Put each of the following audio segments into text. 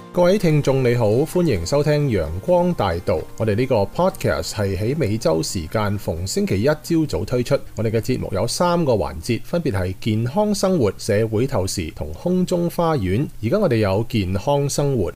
各位聽眾你好，歡迎收聽陽光大道。我哋呢個 podcast 係喺美洲時間逢星期一朝早推出。我哋嘅節目有3個環節，分別係健康生活、社會透視同空中花園。而家我哋有健康生活。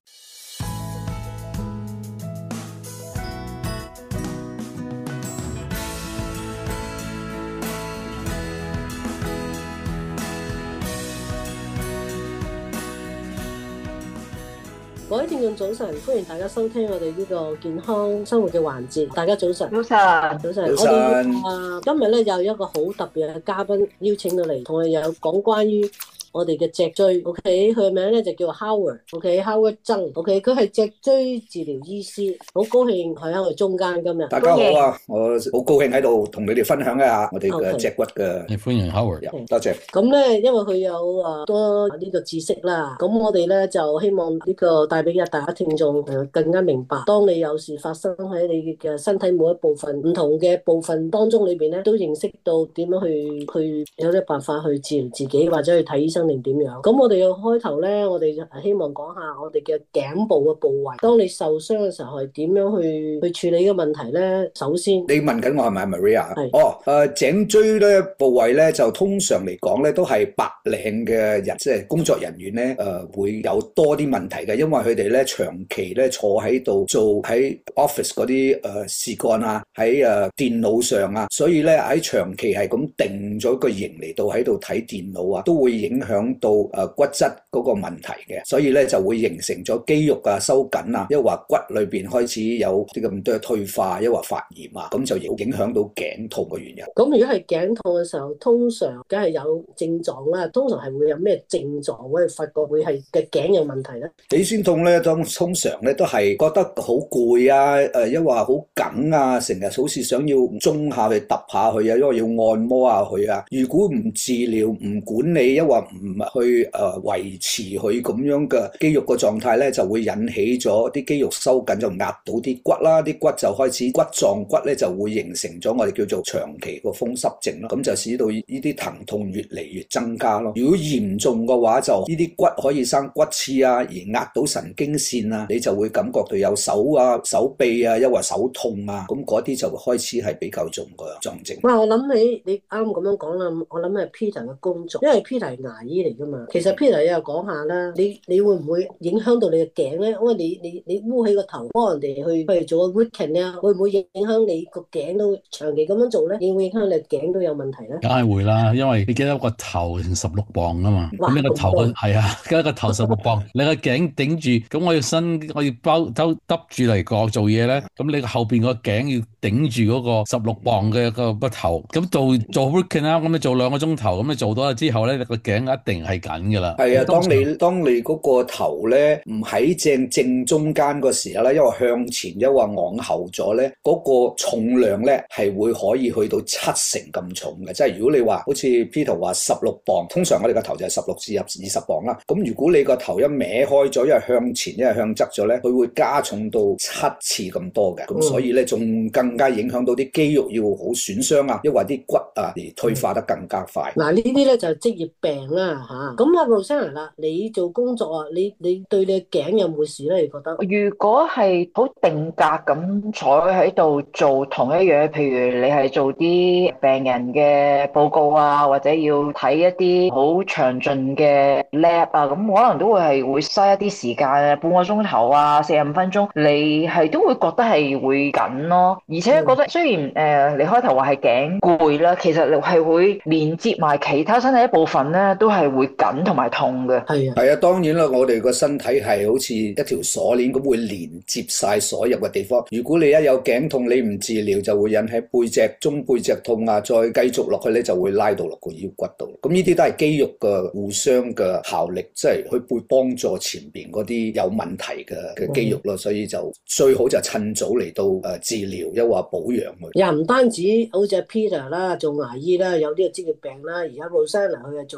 各位聽眾早晨，歡迎大家收聽我哋呢個健康生活嘅環節。大家早晨， 早晨， 早晨。我哋今日咧有一個好特別嘅嘉賓邀請到嚟，同我哋有講關於我哋嘅脊椎。OK， 佢嘅名咧就叫 Howard。OK，Howard 曾。OK， 佢係脊椎治療醫師。好高興佢喺我哋中間今日。 大家好啊！我好高興喺度同你哋分享一下我哋嘅脊骨嘅。 歡迎 Howard。 多謝。 咁咧，因為佢有多呢個知識啦，咁我哋咧就希望呢個帶俾大家聽眾更加明白。當你有事發生喺你嘅身體每一部分唔同嘅部分當中裏邊咧，都認識到點樣去有啲辦法去治療自己，或者去睇醫生定點樣。咁我哋嘅開頭咧，我哋就希望講下我哋嘅頸部嘅部位。當你受傷嘅時候係點樣去處理嘅問題咧？首先， 你問緊我係咪 Maria？ 係。 頸椎咧部位咧就通常嚟講咧都係白領嘅人，即係工作人員咧會有多啲問題嘅，因為佢哋咧長期咧坐喺度做喺 office 嗰啲事幹啊，喺電腦上啊，所以咧喺長期係咁定咗個型嚟到喺度睇電腦啊，都會影響到骨質嗰個問題嘅，所以咧就會形成咗肌肉啊收緊啊，抑或骨裏邊開始有啲咁多退化，抑或發炎啊，咁就影響到頸痛嘅原因。 咁如果係頸痛嘅時候，通常梗係有症狀啦，通常係會有咩症狀會發覺會係嘅頸有問題咧？ 起先痛咧，通常咧都係覺得好攰啊，抑或好緊啊，成日好似想要中下去揼下去啊，因為要按摩下佢啊。如果唔治療、唔管理，抑或唔去維持佢咁樣嘅肌肉嘅狀態咧，就會引起咗啲肌肉收緊，就壓到啲骨啦，啲骨就開始骨撞骨咧，就會形成咗我哋叫做長期個風濕症咯。咁就使到呢啲疼痛越嚟越增加咯。如果嚴重嘅話，就呢啲骨可以生骨刺啊，而壓到神經線啊，你就會感覺到有手臂啊，抑或手痛啊，咁嗰啲就開始係比較重嘅狀症。 哇！我諗起你啱咁樣講啦，我諗係 Peter 嘅工作，因為 Peter 係牙醫嚟噶嘛。其實 Peter 又講下啦，你會唔會影響到你嘅頸咧？因為你烏起個頭幫人哋去做個 root canal，會唔會影響你個頸都長期咁樣做咧？會唔會影響你頸都有問題咧？ 梗係會啦，因為你記得個頭成16磅啊嘛，咁你個頭係啊，記得個頭16磅，你個頸頂住，咁我要耷住嚟做嘢咧，咁你後邊個頸要頂住嗰個16磅嘅個頭，咁做 root canal 咁你做2個鐘頭，咁你做到之後咧，你個頸一定係緊噶啦。 係啊，當你嗰個頭咧唔喺正中間個時候咧，因為向前抑或往後咗咧，嗰個重量咧係會可以去到7成咁重嘅。即係如果你話好似 Peter 話16磅，通常我哋個頭就係16至20磅啦。咁如果你個頭一歪開咗，一係向前，一係向側咗咧，佢會加重到7次咁多嘅。咁所以咧仲更加影響到啲肌肉要好損傷啊，抑或啲骨啊而退化得更加快。 嗱，呢啲咧就係職業病啦嚇。咁阿 Rosanna 啦，你做工作啊，你對你嘅頸有冇事咧？你覺得？ 如果係好定格咁坐喺度做同一樣，譬如你係做啲病人嘅報告啊，或者要睇一啲好詳盡嘅 lab 啊，咁可能都會嘥一啲時間啊，半個鐘頭啊，45分鐘，你係都會覺得係會緊咯。而且覺得雖然你開頭話係頸攰啦，其實係會連接埋其他身體一部分咧，都係會緊同埋痛嘅。 係啊，當然啦，我哋個身體係好似一條鎖鏈咁，會連接晒所有嘅地方。如果你一有頸痛，你唔治療，就會引起背脊、中背脊痛啊，再繼續落去咧，就會拉到落個腰骨度。咁呢啲都係肌肉嘅互相嘅效力，即係佢會幫助前邊嗰啲有問題嘅肌肉咯。所以就最好就趁早嚟到治療，抑或保養佢。 又唔單止好似 Peter 啦，做牙醫啦，有啲係職業病啦。而家 Rosanna 佢係做 pharmacist。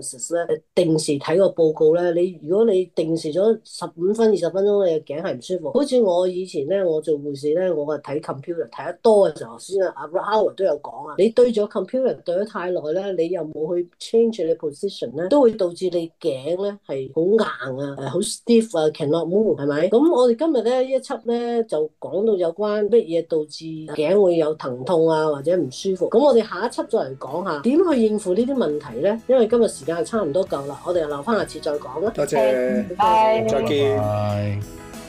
analysis 咧，定時睇個報告咧，如果你定時咗15分20分鐘，你嘅頸係唔舒服。好似我以前咧，我做護士咧，我係睇 computer 睇得多嘅時候，先阿 Howard 都有講啊，你對咗 computer 對咗太耐咧，你又冇去 change 你 position 咧，都會導致你頸咧係好硬啊，好 stiff 啊 ，cannot move 係咪？咁我哋今日咧一輯咧就講到有關乜嘢導致頸會有疼痛啊或者唔舒服。咁我哋下一輯再嚟講下點去應付呢啲問題咧，因為今日時間係差唔多夠啦，我哋留翻下次再講啦。 多謝， 拜， 再見。 拜。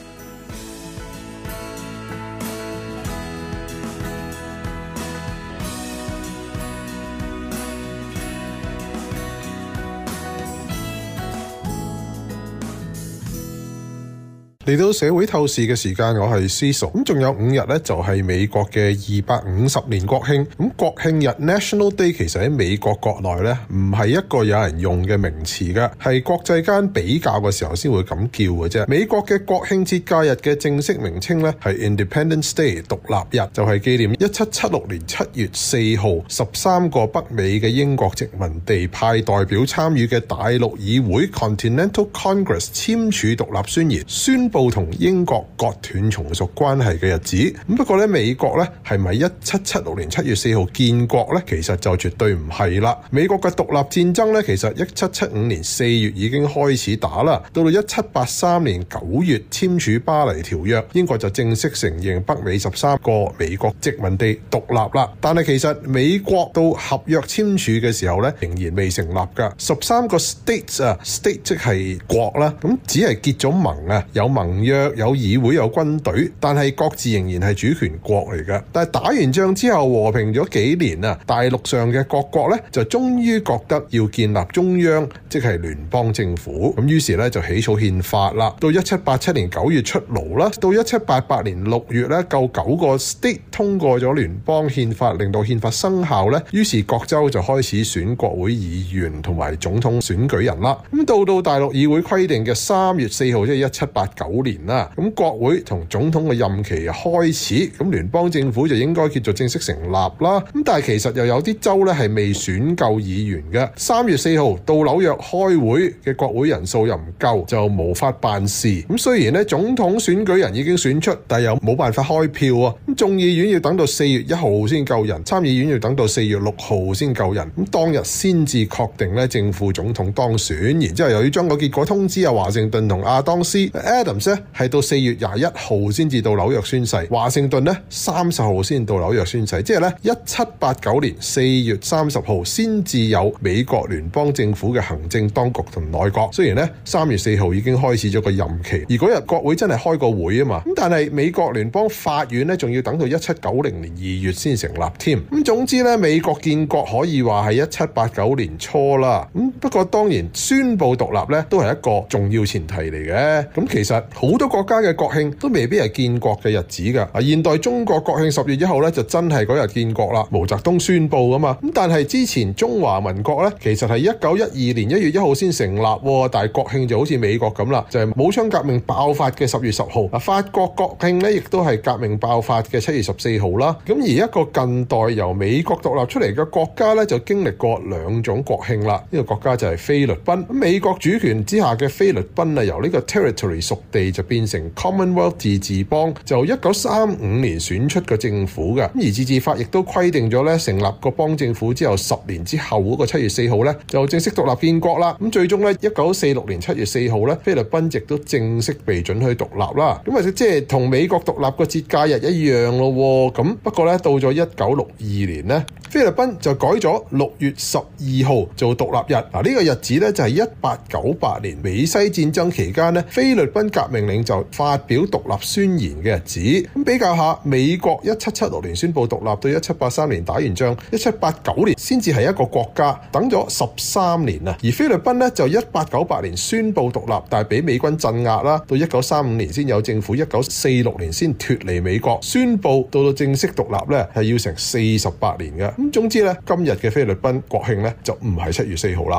嚟到社會透視嘅時間，我係思熟。咁仲有5日咧，就係美國嘅250年國慶。咁國慶日 National Day 其實喺美國國內咧，唔係一個有人用嘅名詞嘅，係國際間比較嘅時候先會咁叫嘅啫。美國嘅國慶節假日嘅正式名稱咧係 Independence Day 獨立日，就係紀念1776年7月4號13個北美嘅英國殖民地派代表參與嘅大陸議會 Continental Congress 簽署獨立宣言，宣布同英國割斷從屬關係嘅日子。咁不過咧，美國咧係咪1776年7月4號建國咧？其實就絕對唔係啦。美國嘅獨立戰爭咧，其實1775年4月已經開始打啦。到到1783年9月簽署巴黎條約，英國就正式承認北美13個美國殖民地獨立啦。但係其實美國到合約簽署嘅時候咧，仍然未成立㗎。13個 states 啊 ，state 即係國啦，咁只係結咗盟啊，有盟約、有議會、有軍隊，但係各自仍然係主權國嚟嘅。但係打完仗之後和平咗幾年啊，大陸上嘅各國咧就終於覺得要建立中央，即係聯邦政府。咁於是咧就起草憲法啦。到1787年9月出爐啦，到1788年6月咧夠9個 state 通過咗聯邦憲法，令到憲法生效咧。於是各州就開始選國會議員同埋總統選舉人啦。咁到大陸議會規定嘅3月4號，即係1789年啦。咁國會同總統嘅任期開始，咁聯邦政府就應該叫做正式成立啦。咁但係其實又有啲州咧係未選夠議員嘅。3月4號到紐約開會嘅國會人數又唔夠，就無法辦事。咁雖然咧總統選舉人已經選出，但係又冇辦法開票啊。咁眾議院要等到4月1號先夠人，參議院要等到4月6號先夠人。咁當日先至確定咧正副總統當選，然之後又要將個結果通知華盛頓同亞當斯 Adams 咧，係到4月21號先至到紐約宣誓，華盛頓咧30號先到紐約宣誓，即係咧1789年4月30號先至有美國聯邦政府嘅行政當局同內閣。雖然咧3月4號已經開始咗個任期，而嗰日國會真係開個會啊嘛，咁但係美國聯邦法院咧仲要等到1790年2月先成立添。咁總之咧，美國建國可以話係1789年初啦。咁不過當然宣布獨立咧都係一個重要前提嚟嘅。咁其實好多國家嘅國慶都未必係建國嘅日子㗎。啊，現代中國國慶10月1號咧就真係嗰日建國啦，毛澤東宣布㗎嘛。咁但係之前中華民國咧其實係1912年1月1號先成立，但係國慶就好似美國咁啦，就係武昌革命爆發嘅10月10號。法國國慶咧亦都係革命爆發嘅7月14號啦。咁而一個近代由美國獨立出嚟嘅國家咧就經歷過2種國慶啦。呢個國家就係菲律賓。美國主權之下嘅菲律賓啊，由呢個 territory 屬地就變成 Commonwealth 自治邦，就1935年選出個政府嘅。而自治法亦都規定咗咧，成立個邦政府之後10年之後嗰個7月4號咧就正式獨立建國啦。咁最終咧1946年7月4號咧，菲律賓亦都正式被准許獨立啦。咁或者即係同美國獨立個節假日一樣咯。咁不過咧到咗1962年咧，菲律賓就改咗6月12號做獨立日。嗱，呢個日子咧就係1898年美西戰爭期間咧，菲律賓革命領袖發表獨立宣言嘅日子。咁比較下，美國1776年宣布獨立到1783年打完仗，1789年先至係一個國家，等咗13年啊。而菲律賓咧就1898年宣布獨立，但係俾美軍鎮壓啦，到1935年先有政府，1946年先脫離美國，宣布到正式獨立咧係要成48年嘅。咁總之咧，今日嘅菲律賓國慶咧就唔係7月4號啦。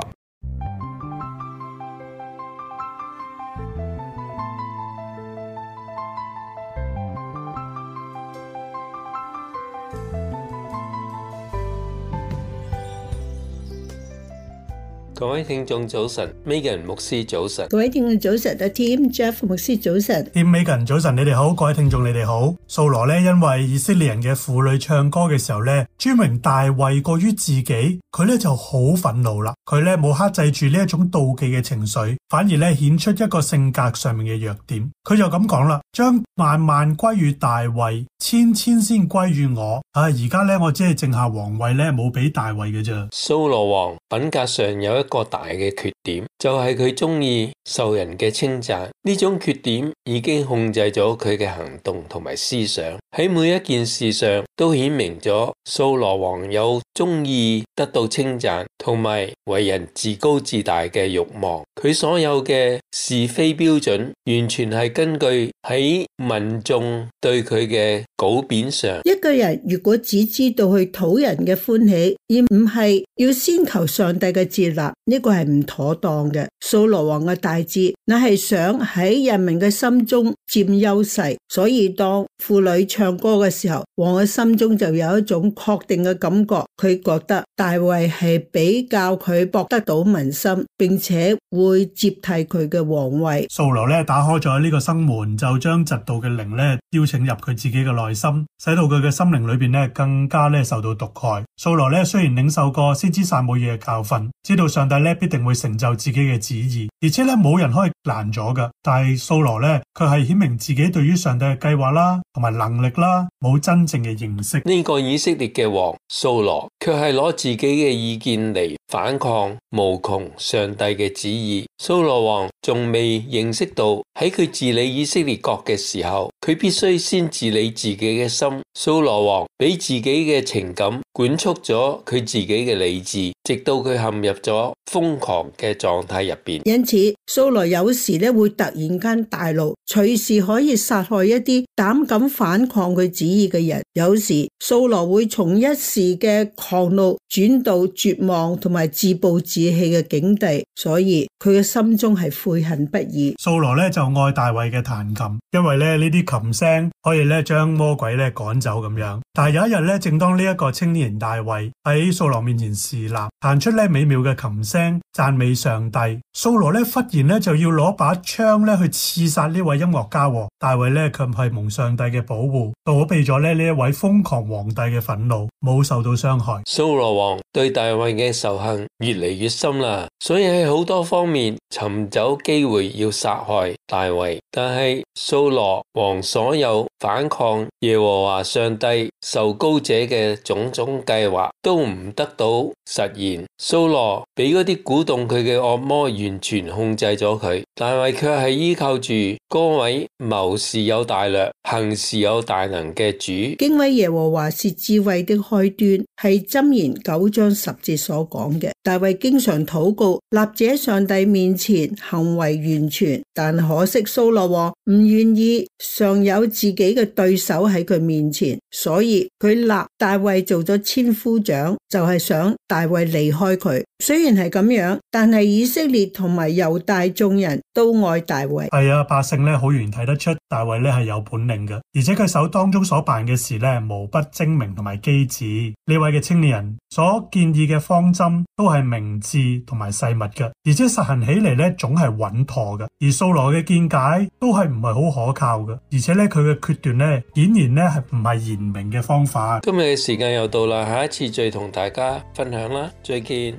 各位聽眾早晨 ，Megan 牧師早晨， 各位聽眾早晨，阿 Tim Jeff 牧師早晨 ，Tim Megan 早晨，你哋好，各位聽眾你哋好。掃羅咧因為以色列人嘅婦女唱歌嘅時候咧，尊榮大衛過於自己，佢咧就好憤怒啦。佢咧冇克制住呢一種妒忌嘅情緒，反而咧顯出一個性格上面嘅弱點。佢就咁講啦，將萬萬歸於大衛，千千先歸於我。而家咧我只係剩下皇位咧，冇俾大衛嘅啫。 掃羅王品格上有一個大嘅缺點，就係佢中意受人嘅稱讚。呢種缺點已經控制咗佢嘅行動同埋思想，喺每一件事上都顯明咗掃羅王有中意得到稱讚同埋為人自高自大嘅慾望。佢所有嘅是非標準完全係根據喺民眾對佢嘅稿扁上。 一個人如果只知道去討人嘅歡喜，而唔係要先求上帝嘅接納，呢個係唔妥當嘅。掃羅王嘅大志乃係想喺人民嘅心中佔優勢，所以當婦女唱歌嘅時候，王嘅心中就有一種確定嘅感覺，佢覺得大衛係比較佢博得到民心，並且會接替佢嘅皇位。 掃羅咧打開咗呢個生門，就將嫉妒嘅靈咧邀請入佢自己嘅內心，使到佢嘅心靈裏邊咧更加咧受到毒害。掃羅咧雖然領受過先知撒母耳嘅教訓，知道上帝咧必定會成就自己嘅旨意，而且咧冇人可以攔咗噶。但係掃羅咧佢係顯明自己對於上帝嘅計劃啦，同埋能力啦，冇真正嘅認識。 呢個以色列嘅王掃羅，卻係攞自己嘅意見嚟反抗無窮上帝嘅旨意。掃羅王仲未認識到喺佢治理以色列國嘅時候，佢必須先治理自己嘅心。掃羅王俾自己嘅情感管束咗佢自己嘅理智，直到佢陷入咗瘋狂嘅狀態入邊。 因此掃羅有時咧會突然間大怒，隨時可以殺害一啲膽敢反抗佢旨意嘅人。有時掃羅會從一時嘅狂怒轉到絕望同埋自暴自棄嘅境地，所以佢嘅心中係悔恨不已。 掃羅咧就愛大衛嘅彈琴，因為咧呢啲琴聲可以咧將魔鬼咧趕走咁樣。但係有一日咧，正當呢一個青年人大衛喺掃羅面前侍立，彈出咧美妙嘅琴聲讚美上帝，掃羅咧忽然咧就要攞把槍咧去刺殺呢位音樂家。大衛咧卻係蒙上帝嘅保護，躲避咗咧呢一位瘋狂皇帝嘅憤怒，冇受到傷害。 掃羅王對大衛嘅仇恨越嚟越深啦，所以喺好多方面尋找機會要殺害大衛。但係掃羅王所有反抗耶和華上帝受膏者嘅種種計劃都唔得到實現。掃羅俾嗰啲鼓動佢嘅惡魔完全控制咗佢，大衛卻係依靠住嗰位謀事有大略、行事有大能嘅主。 敬畏耶和華是智慧的開端，係箴言9章10節所講嘅。大衛經常禱告，立志喺上帝面前行為完全，但可惜掃羅王唔願意常有自己嘅對手喺佢面前，所以佢立大衛做咗千夫長，就係想大衛離開佢。雖然係咁樣，但係以色列同埋猶大眾人都愛大衛。 係啊，百姓咧好容易睇得出大衛咧係有本領嘅，而且佢手當中所辦嘅事咧無不精明同埋機智。呢位嘅青年人所建議嘅方針都係明智同埋細密嘅，而且實行起嚟咧總係穩妥嘅。而掃羅嘅見解都係唔係好可靠嘅，而且咧佢嘅決斷咧顯然咧係唔係賢明嘅方法。 今日嘅時間又到啦，下一次再同大家分享啦，再見。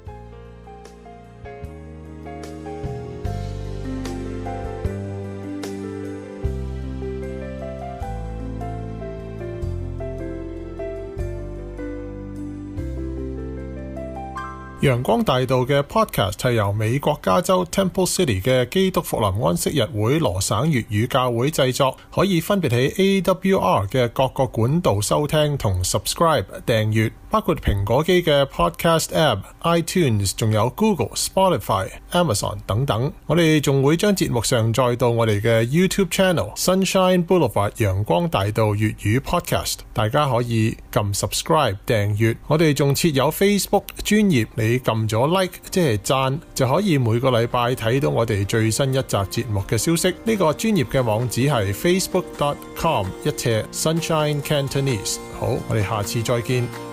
陽光大道嘅 podcast 係由美國加州 Temple City 嘅基督復臨安息日會羅省粵語教會製作，可以分別喺 AWR 嘅各個管道收聽同 subscribe 訂閱，包括蘋果機嘅 podcast app、iTunes， 仲有 Google、Spotify、Amazon 等等。我哋仲會將節目上載到我哋嘅 YouTube Channel Sunshine Boulevard 陽光大道粵語 podcast， 大家可以撳 subscribe 訂閱。我哋仲設有 Facebook 專頁，你撳咗 like 即係讚，就可以每個禮拜睇到我哋最新一集節目嘅消息。呢個專頁嘅網址係 facebook.com/Sunshine Cantonese。好，我哋下次再見。